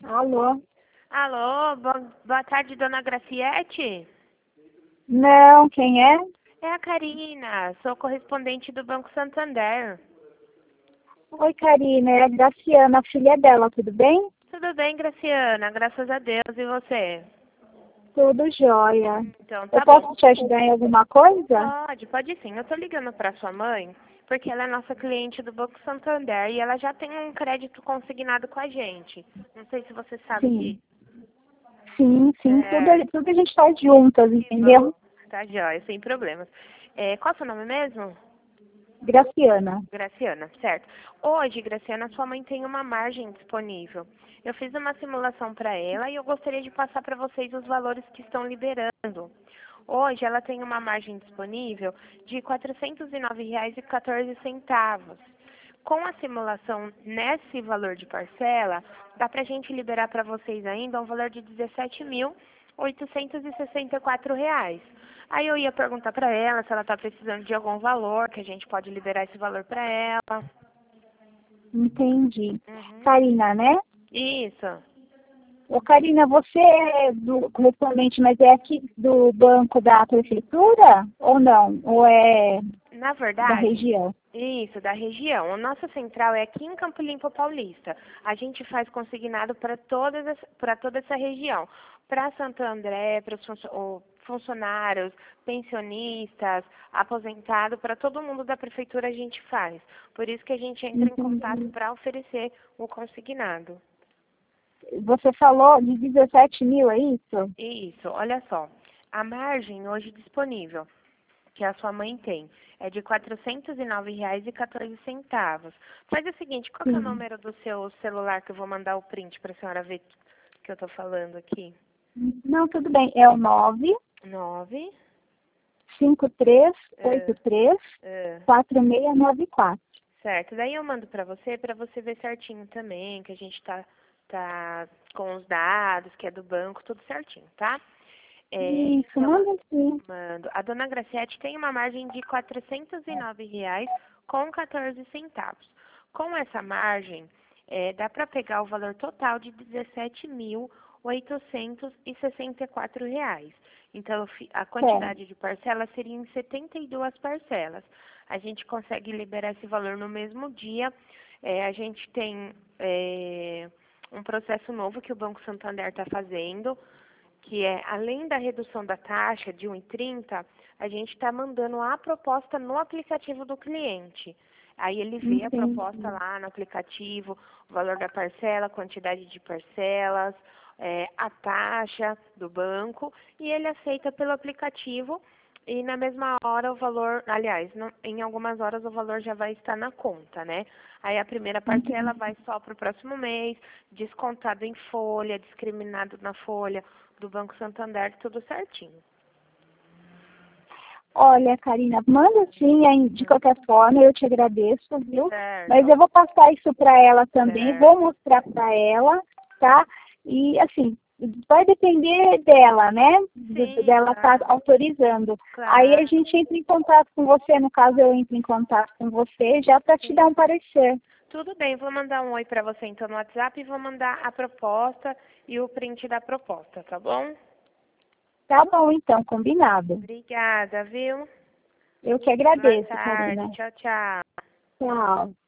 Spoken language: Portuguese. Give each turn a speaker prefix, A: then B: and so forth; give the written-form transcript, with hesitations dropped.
A: Alô?
B: Alô, boa tarde, dona Graciete.
A: Não, quem é?
B: É a Karina, sou correspondente do Banco Santander.
A: Oi, Karina, é a Graciana, a filha dela, tudo bem?
B: Tudo bem, Graciana? Graças a Deus. E você?
A: Tudo jóia.
B: Então,
A: Eu
B: tá
A: posso
B: bom.
A: te ajudar em alguma coisa?
B: Pode sim. Eu tô ligando pra sua mãe, porque ela é nossa cliente do Banco Santander e ela já tem um crédito consignado com a gente. Não sei se você sabe
A: Sim.
B: disso.
A: Sim,
B: É,
A: tudo a gente faz juntas,
B: que bom.
A: entendeu?
B: Tá jóia, sem problemas. Qual é o seu nome mesmo?
A: Graciana.
B: Graciana, certo. Hoje, Graciana, sua mãe tem uma margem disponível. Eu fiz uma simulação para ela e eu gostaria de passar para vocês os valores que estão liberando. Hoje, ela tem uma margem disponível de R$ 409,14. Com a simulação nesse valor de parcela, dá para a gente liberar para vocês ainda um valor de R$ 17.864. Aí eu ia perguntar para ela se ela está precisando de algum valor, que a gente pode liberar esse valor para ela.
A: Entendi.
B: Uhum.
A: Karina, né?
B: Isso.
A: Ô, Karina, você é do correspondente, mas é aqui do banco da prefeitura ou não? Ou é
B: Na
A: da
B: verdade,
A: região?
B: isso, da região. A nossa central é aqui em Campo Limpo Paulista. A gente faz consignado para toda essa região. Para Santo André, para os funcionários, pensionistas, aposentados, para todo mundo da prefeitura a gente faz. Por isso que a gente entra em contato
A: Entendi.
B: para oferecer o consignado.
A: Você falou de 17 mil, é isso?
B: Isso, olha só. A margem hoje disponível que a sua mãe tem é de R$ 409,14. Faz o seguinte, qual que é o
A: Sim.
B: número do seu celular que eu vou mandar o print para a senhora ver que eu estou falando aqui?
A: Não, tudo bem. É o
B: 9 é,
A: 95383
B: é,
A: 4694.
B: certo. Daí eu mando para você ver certinho também, que a gente tá com os dados, que é do banco, tudo certinho, tá?
A: Isso,
B: Então,
A: manda sim.
B: mando. A dona Graciete tem uma margem de R$ 409,14. Com essa margem, dá para pegar o valor total de R$ 17.864. Então, a
A: Certo.
B: quantidade de parcelas seria em 72 parcelas. A gente consegue liberar esse valor no mesmo dia. A gente tem um processo novo que o Banco Santander está fazendo, que é, além da redução da taxa de 1,30, a gente está mandando a proposta no aplicativo do cliente. Aí ele vê a proposta
A: Entendi.
B: lá no aplicativo, o valor da parcela, a quantidade de parcelas, a taxa do banco, e ele aceita pelo aplicativo e na mesma hora o valor, aliás, em algumas horas o valor já vai estar na conta, né? Aí a primeira parcela
A: Entendi.
B: vai só para o próximo mês, descontado em folha, discriminado na folha do Banco Santander, tudo certinho.
A: Olha, Karina, manda sim, aí, de qualquer forma, eu te agradeço, viu? Mas
B: Certo,
A: eu vou passar isso para ela também, vou
B: certo.
A: mostrar para ela, tá? E, assim, vai depender dela, né?
B: Sim,
A: Dela estar
B: claro,
A: autorizando. Aí a
B: claro.
A: gente entra em contato com você, no caso eu entro em contato com você, já para te dar um
B: Sim.
A: parecer.
B: Tudo bem, vou mandar um oi para você então no WhatsApp e vou mandar a proposta e o print da proposta, tá bom?
A: Tá bom, então, combinado.
B: Obrigada, viu?
A: Eu que
B: Boa
A: agradeço,
B: tarde,
A: Karina.
B: tchau, tchau.
A: Tchau.